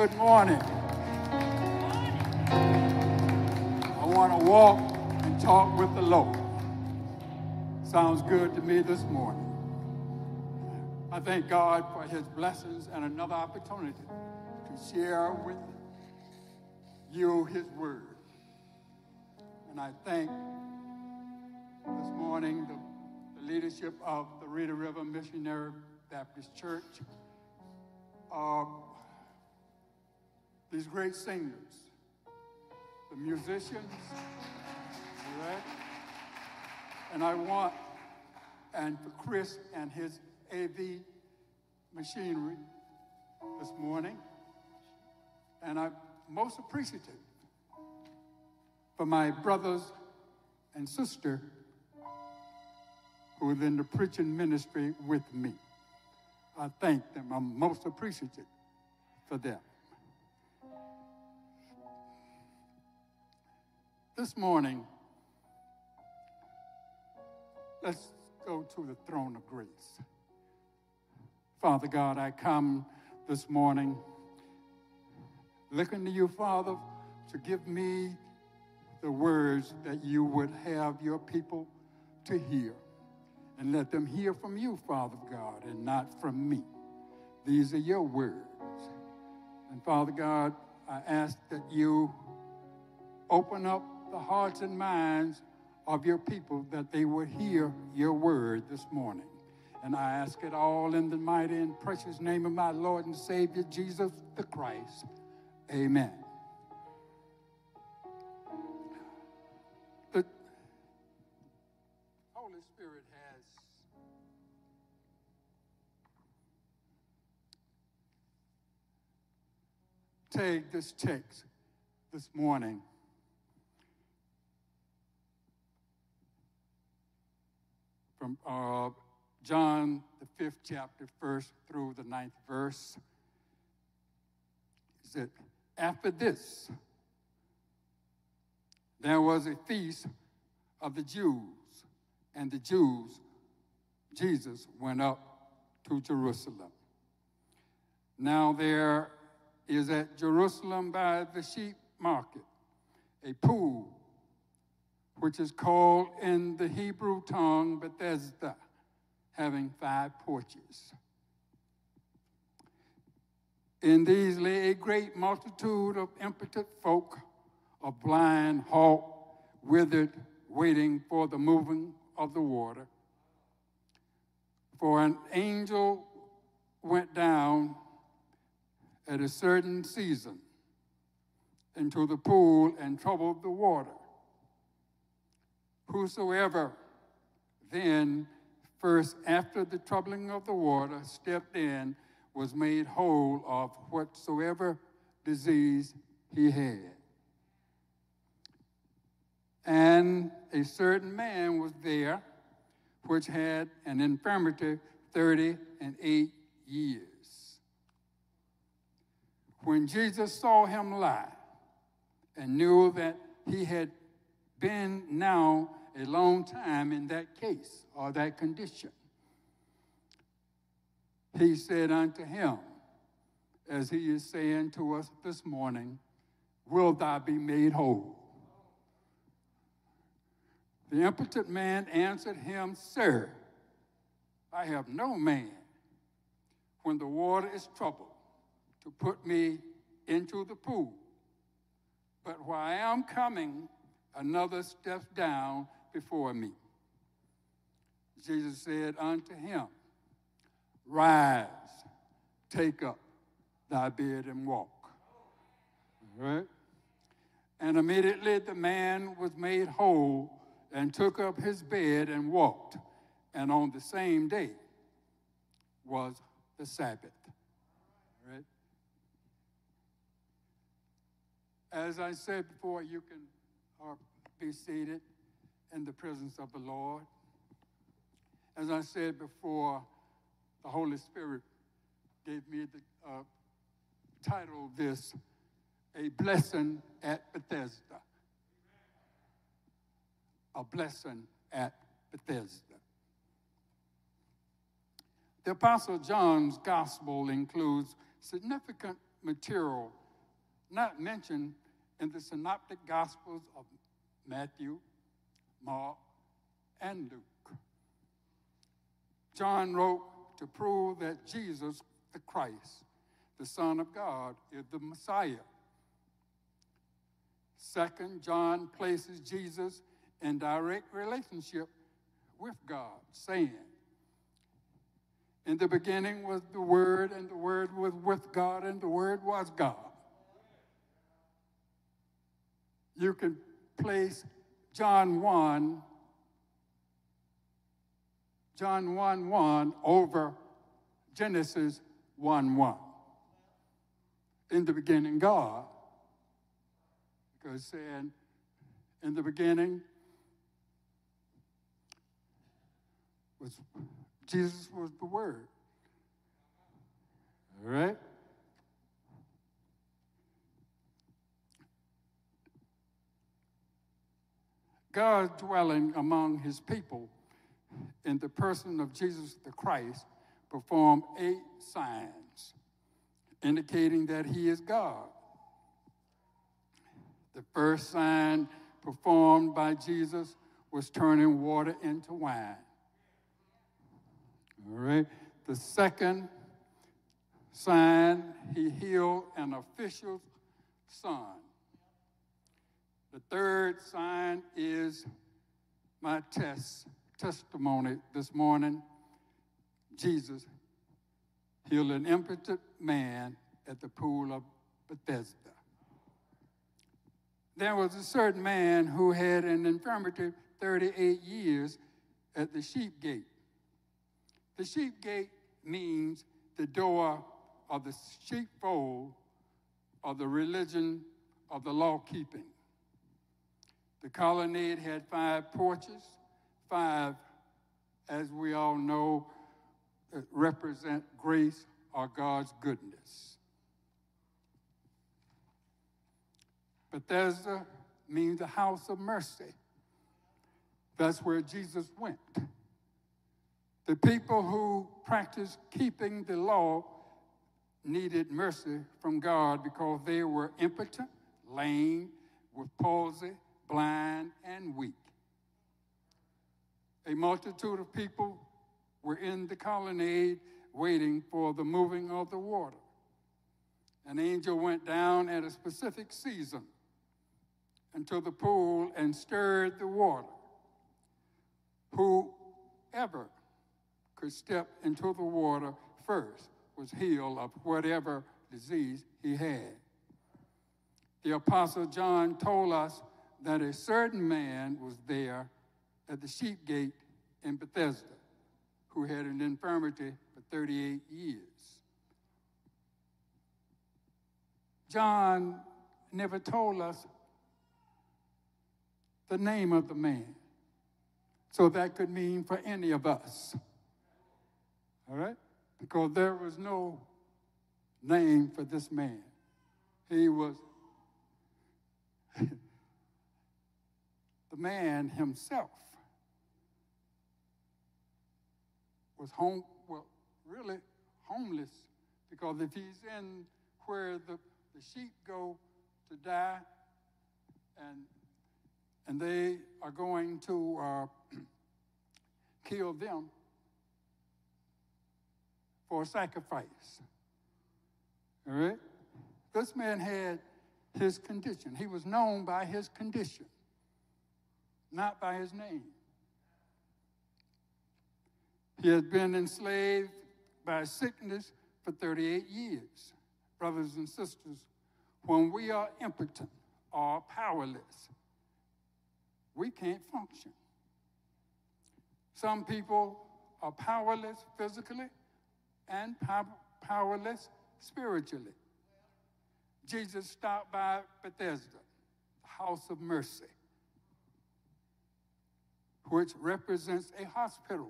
Good morning. I want to walk and talk with the Lord. Sounds good to me this morning. I thank God for his blessings and another opportunity to share with you his word. And I thank this morning the leadership of the Reeder River Missionary Baptist Church, these great singers, the musicians, right? And I want, and for Chris and his AV machinery this morning, and I'm most appreciative for my brothers and sister who are in the preaching ministry with me. I thank them. I'm most appreciative for them. This morning, let's go to the throne of grace. Father God, I come this morning looking to you, Father, to give me the words that you would have your people to hear. And let them hear from you, Father God, and not from me. These are your words. And Father God, I ask that you open up the hearts and minds of your people that they would hear your word this morning. And I ask it all in the mighty and precious name of my Lord and Savior, Jesus the Christ. Amen. The Holy Spirit has taken this text this morning from John, the 5th chapter, 1st through the 9th verse. He said, after this, there was a feast of the Jews, and the Jews, Jesus went up to Jerusalem. Now there is at Jerusalem by the sheep market a pool, which is called in the Hebrew tongue Bethesda, having 5 porches. In these lay a great multitude of impotent folk, of blind, halt, withered, waiting for the moving of the water. For an angel went down at a certain season into the pool and troubled the water. Whosoever then first after the troubling of the water stepped in was made whole of whatsoever disease he had. And a certain man was there which had an infirmity 38 years. When Jesus saw him lie and knew that he had been now a long time in that case or that condition, he said unto him, as he is saying to us this morning, will thou be made whole? The impotent man answered him, Sir, I have no man, when the water is troubled, to put me into the pool. But while I am coming, another steps down before me. Jesus said unto him, Rise, take up thy bed and walk. All right? And immediately the man was made whole and took up his bed and walked. And on the same day was the Sabbath. All right? As I said before, you can be seated in the presence of the Lord. As I said before, the Holy Spirit gave me the title of this, A Blessing at Bethesda. A blessing at Bethesda. The Apostle John's gospel includes significant material not mentioned in the synoptic gospels of Matthew, Mark, and Luke. John wrote to prove that Jesus, the Christ, the Son of God, is the Messiah. Second, John places Jesus in direct relationship with God, saying, "In the beginning was the Word, and the Word was with God, and the Word was God." You can place John 1:1 over Genesis 1:1. In the beginning, God. Because saying, in the beginning Jesus was the Word. All right? God dwelling among his people in the person of Jesus the Christ performed 8 signs, indicating that he is God. The first sign performed by Jesus was turning water into wine. All right. The second sign, he healed an official's son. The third sign is my testimony this morning. Jesus healed an impotent man at the pool of Bethesda. There was a certain man who had an infirmity 38 years at the sheep gate. The sheep gate means the door of the sheepfold of the religion of the law-keeping. The colonnade had 5 porches, 5, as we all know, represent grace or God's goodness. Bethesda means the house of mercy. That's where Jesus went. The people who practiced keeping the law needed mercy from God because they were impotent, lame, with palsy, blind, and weak. A multitude of people were in the colonnade waiting for the moving of the water. An angel went down at a specific season into the pool and stirred the water. Whoever could step into the water first was healed of whatever disease he had. The Apostle John told us that a certain man was there at the sheep gate in Bethesda who had an infirmity for 38 years. John never told us the name of the man, so that could mean for any of us. All right? Because there was no name for this man. He was the man himself was really homeless, because if he's in where the sheep go to die and they are going to kill them for a sacrifice. All right? This man had his condition. He was known by his condition, not by his name. He had been enslaved by sickness for 38 years. Brothers and sisters, when we are impotent or powerless, we can't function. Some people are powerless physically and powerless spiritually. Jesus stopped by Bethesda, the house of mercy, which represents a hospital.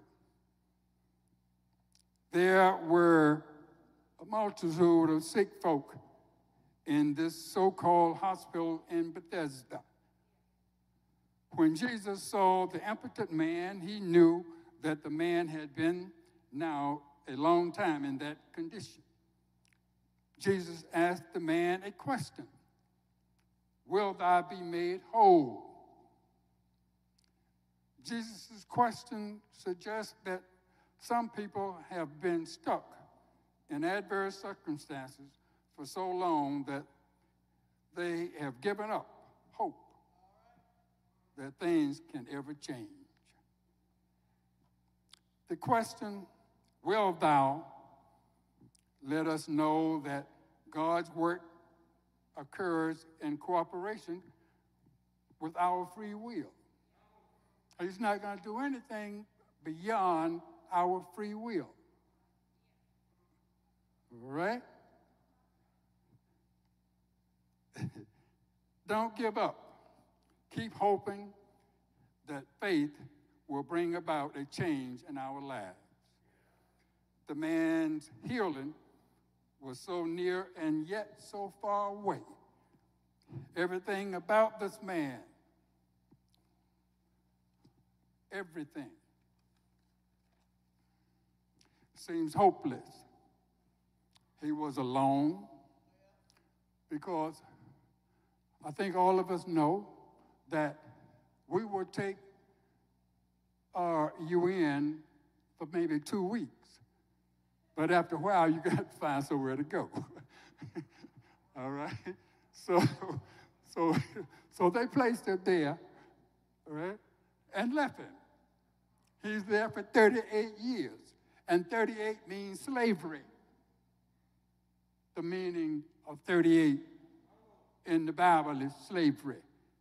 There were a multitude of sick folk in this so-called hospital in Bethesda. When Jesus saw the impotent man, he knew that the man had been now a long time in that condition. Jesus asked the man a question. Will thou be made whole? Jesus' question suggests that some people have been stuck in adverse circumstances for so long that they have given up hope that things can ever change. The question, will thou, let us know that God's work occurs in cooperation with our free will. He's not going to do anything beyond our free will. All right? Don't give up. Keep hoping that faith will bring about a change in our lives. The man's healing was so near and yet so far away. Everything about this man, everything, seems hopeless. He was alone because I think all of us know that we would take you in for maybe 2 weeks. But after a while, you got to find somewhere to go. All right? So they placed him there, all right, and left him. He's there for 38 years. And 38 means slavery. The meaning of 38 in the Bible is slavery.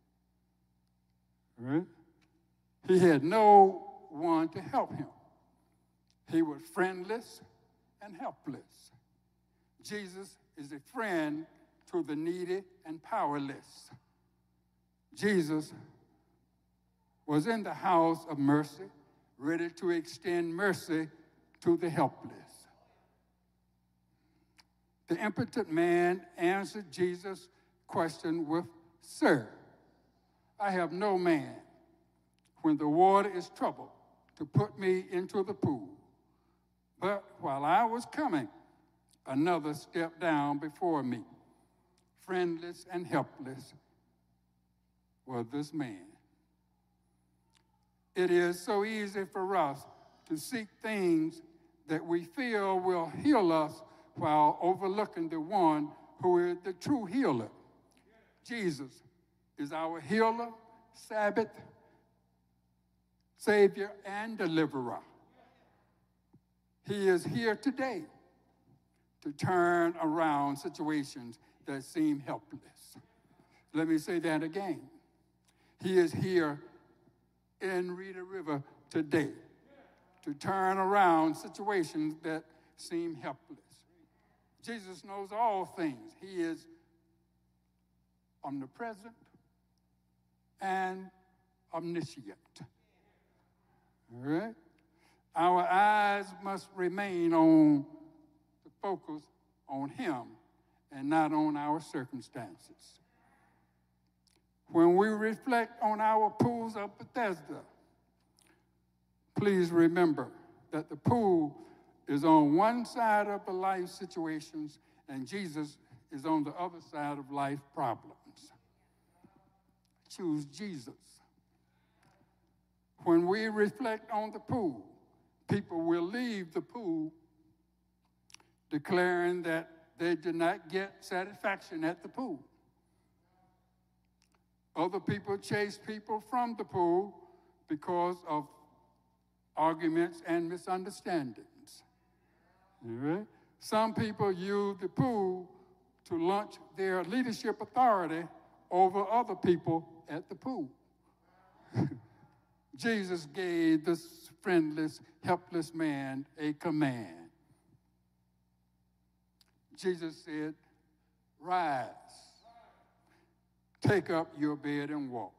All right? He had no one to help him. He was friendless and helpless. Jesus is a friend to the needy and powerless. Jesus was in the house of mercy, ready to extend mercy to the helpless. The impotent man answered Jesus' question with, "Sir, I have no man when the water is troubled to put me into the pool. But while I was coming, another stepped down before me. Friendless and helpless was this man." It is so easy for us to seek things that we feel will heal us while overlooking the one who is the true healer. Jesus is our healer, Sabbath, Savior, and deliverer. He is here today to turn around situations that seem helpless. Let me say that again. He is here in Reeder River today to turn around situations that seem helpless. Jesus knows all things. He is omnipresent and omniscient. All right? Our eyes must remain on the focus on him and not on our circumstances. When we reflect on our pools of Bethesda, please remember that the pool is on one side of the life situations and Jesus is on the other side of life problems. Choose Jesus. When we reflect on the pool, people will leave the pool declaring that they did not get satisfaction at the pool. Other people chase people from the pool because of arguments and misunderstandings. All right? Some people use the pool to launch their leadership authority over other people at the pool. Jesus gave this friendless, helpless man a command. Jesus said, "Rise, take up your bed and walk."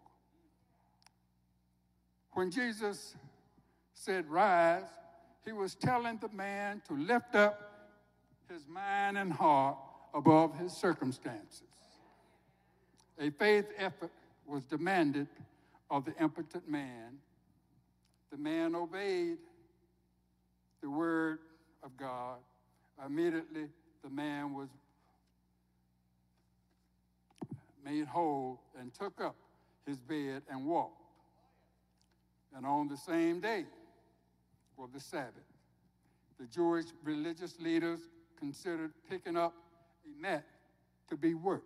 When Jesus said, "Rise," he was telling the man to lift up his mind and heart above his circumstances. A faith effort was demanded of the impotent man. The man obeyed the word of God. Immediately, the man was made whole, and took up his bed and walked. And on the same day, for the Sabbath, the Jewish religious leaders considered picking up a mat to be work.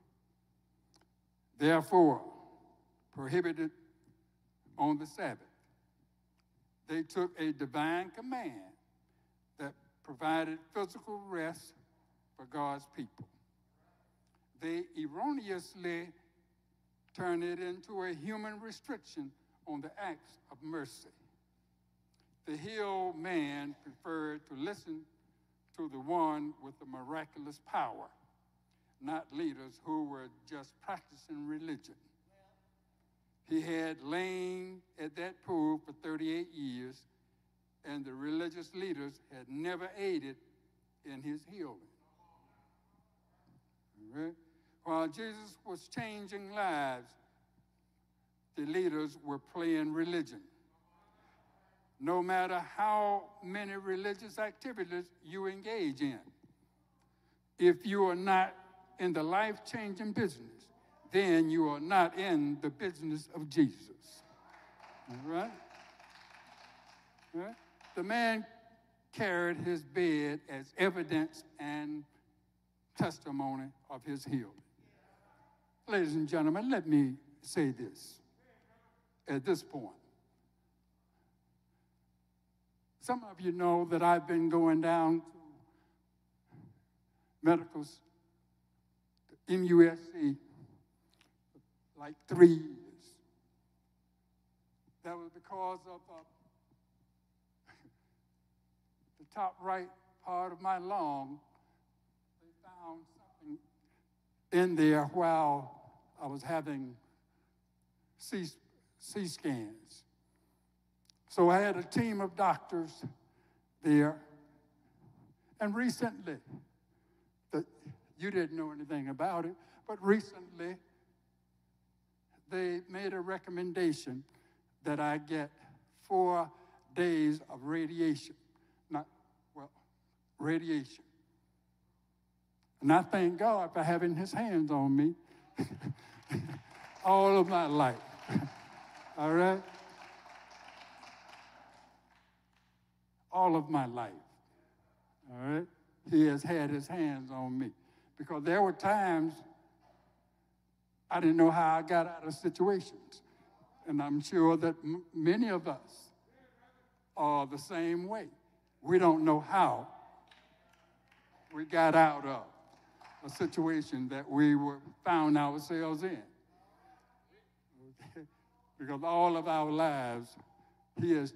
Therefore, prohibited on the Sabbath. They took a divine command that provided physical rest for God's people. They erroneously turned it into a human restriction on the acts of mercy. The healed man preferred to listen to the one with the miraculous power, not leaders who were just practicing religion. He had lain at that pool for 38 years, and the religious leaders had never aided in his healing. All right? While Jesus was changing lives, the leaders were playing religion. No matter how many religious activities you engage in, if you are not in the life-changing business, then you are not in the business of Jesus. All right? All right? The man carried his bed as evidence and testimony of his healing. Ladies and gentlemen, let me say this at this point. Some of you know that I've been going down to medicals, to MUSC, like 3 years. That was because of the top right part of my lung. They found something in there while I was having C-scans. So I had a team of doctors there. And recently, you didn't know anything about it, but recently they made a recommendation that I get 4 days of radiation. Radiation. And I thank God for having his hands on me all of my life. All right? All of my life. All right? He has had his hands on me. Because there were times I didn't know how I got out of situations. And I'm sure that many of us are the same way. We don't know how we got out of a situation that we found ourselves in. Okay? Because all of our lives, he has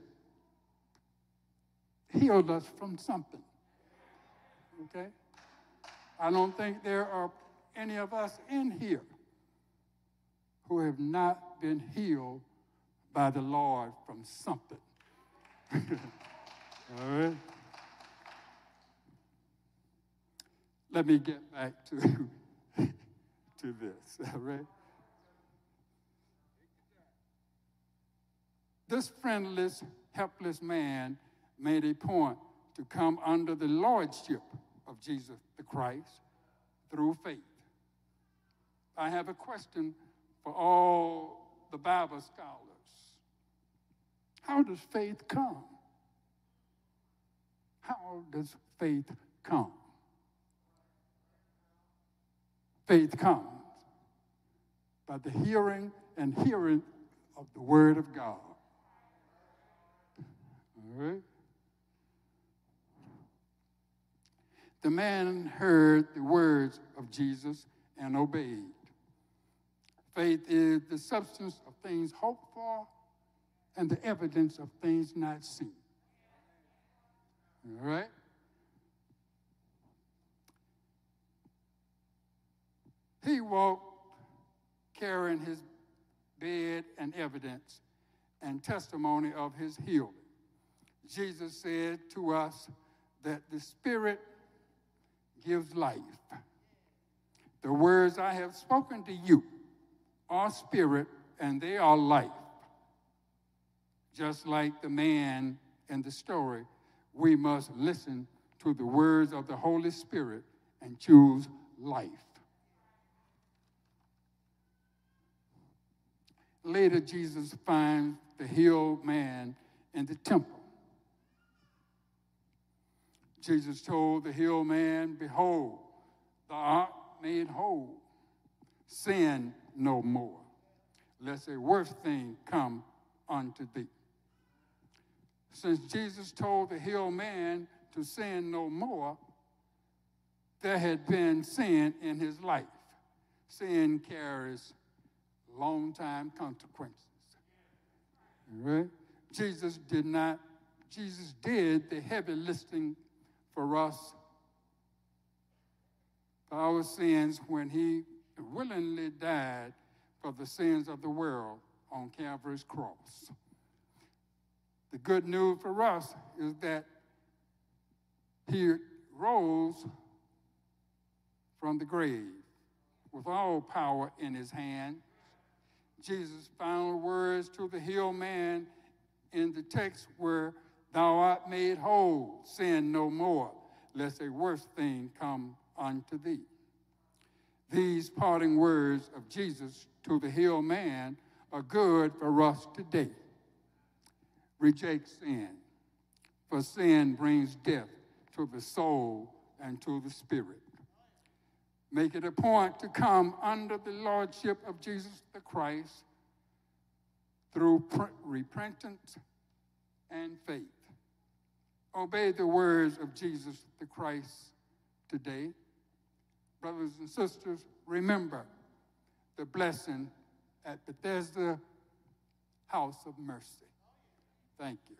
healed us from something. Okay? I don't think there are any of us in here who have not been healed by the Lord from something. All right? Let me get back to this, all right? This friendless, helpless man made a point to come under the lordship of Jesus the Christ through faith. I have a question for all the Bible scholars. How does faith come? How does faith come? Faith comes by the hearing and hearing of the Word of God. All right? The man heard the words of Jesus and obeyed. Faith is the substance of things hoped for and the evidence of things not seen. All right? He walked carrying his bed and evidence and testimony of his healing. Jesus said to us that the Spirit gives life. The words I have spoken to you are spirit and they are life. Just like the man in the story, we must listen to the words of the Holy Spirit and choose life. Later, Jesus finds the healed man in the temple. Jesus told the healed man, "Behold, thou art made whole. Sin no more, lest a worse thing come unto thee." Since Jesus told the healed man to sin no more, there had been sin in his life. Sin carries long-time consequences. Right? Jesus did the heavy lifting for us, for our sins, when he willingly died for the sins of the world on Calvary's cross. The good news for us is that he rose from the grave with all power in his hand. Jesus' final words to the healed man in the text were, "Thou art made whole, sin no more, lest a worse thing come unto thee." These parting words of Jesus to the healed man are good for us today. Reject sin, for sin brings death to the soul and to the spirit. Make it a point to come under the lordship of Jesus the Christ through repentance and faith. Obey the words of Jesus the Christ today. Brothers and sisters, remember the blessing at Bethesda House of Mercy. Thank you.